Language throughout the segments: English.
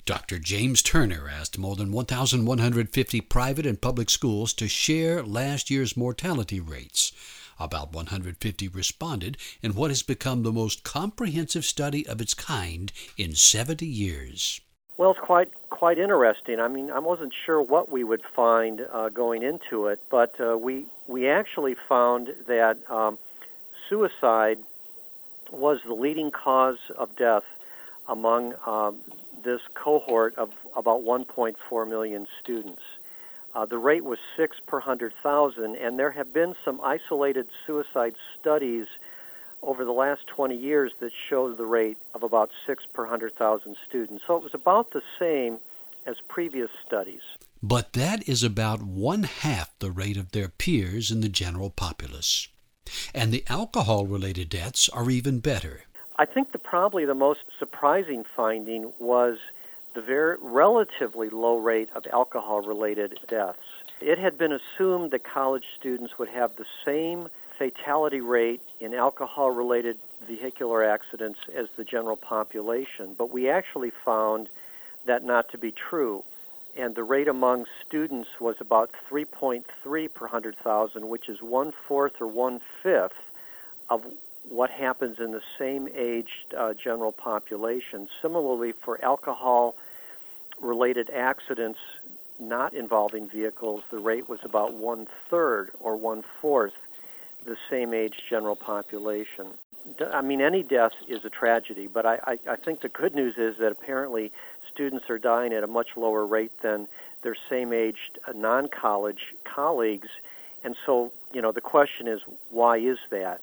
Dr. James Turner asked more than 1,150 private and public schools to share last year's mortality rates. About 150 responded in what has become the most comprehensive study of its kind in 70 years. Well, it's quite interesting. I mean, I wasn't sure what we would find going into it, but we actually found that suicide was the leading cause of death among this cohort of about 1.4 million students. The rate was 6 per 100,000, and there have been some isolated suicide studies over the last 20 years that show the rate of about 6 per 100,000 students. So it was about the same as previous studies. But that is about 1/2 the rate of their peers in the general populace. And the alcohol-related deaths are even better. I think probably the most surprising finding was the very relatively low rate of alcohol-related deaths. It had been assumed that college students would have the same fatality rate in alcohol-related vehicular accidents as the general population, but we actually found that not to be true. And the rate among students was about 3.3 per 100,000, which is 1/4 or 1/5 of what happens in the same aged general population. Similarly, for alcohol-related accidents not involving vehicles, the rate was about 1/3 or 1/4 the same age general population. I mean, any death is a tragedy, but I think the good news is that apparently students are dying at a much lower rate than their same-aged non-college colleagues. And so, the question is, why is that?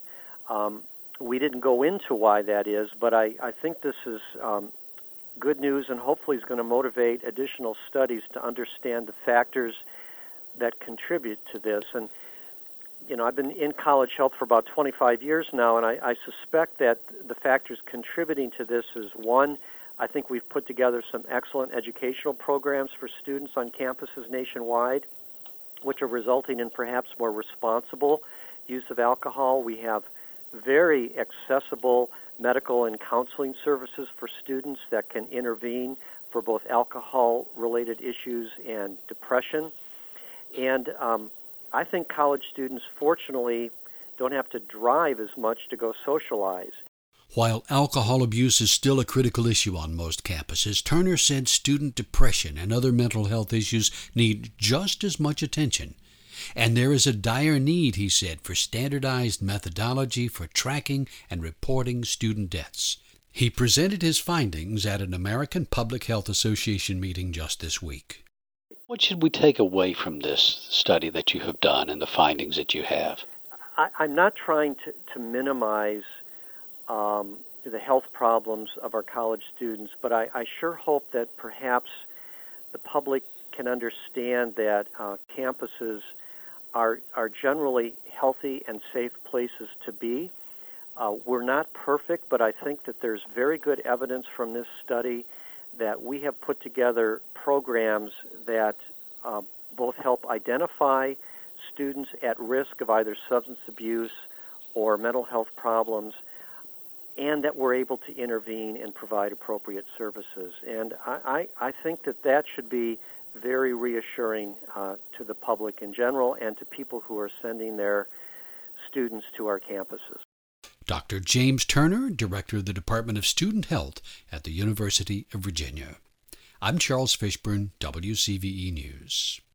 We didn't go into why that is, but I think this is good news and hopefully is going to motivate additional studies to understand the factors that contribute to this. And I've been in college health for about 25 years now, and I suspect that the factors contributing to this is, one, I think we've put together some excellent educational programs for students on campuses nationwide, which are resulting in perhaps more responsible use of alcohol. We have very accessible medical and counseling services for students that can intervene for both alcohol-related issues and depression. And I think college students, fortunately, don't have to drive as much to go socialize. While alcohol abuse is still a critical issue on most campuses, Turner said student depression and other mental health issues need just as much attention. And there is a dire need, he said, for standardized methodology for tracking and reporting student deaths. He presented his findings at an American Public Health Association meeting just this week. What should we take away from this study that you have done and the findings that you have? I'm not trying to minimize the health problems of our college students, but I sure hope that perhaps the public can understand that campuses are generally healthy and safe places to be. We're not perfect, but I think that there's very good evidence from this study that we have put together programs that both help identify students at risk of either substance abuse or mental health problems, and that we're able to intervene and provide appropriate services. And I think that should be very reassuring to the public in general and to people who are sending their students to our campuses. Dr. James Turner, Director of the Department of Student Health at the University of Virginia. I'm Charles Fishburne, WCVE News.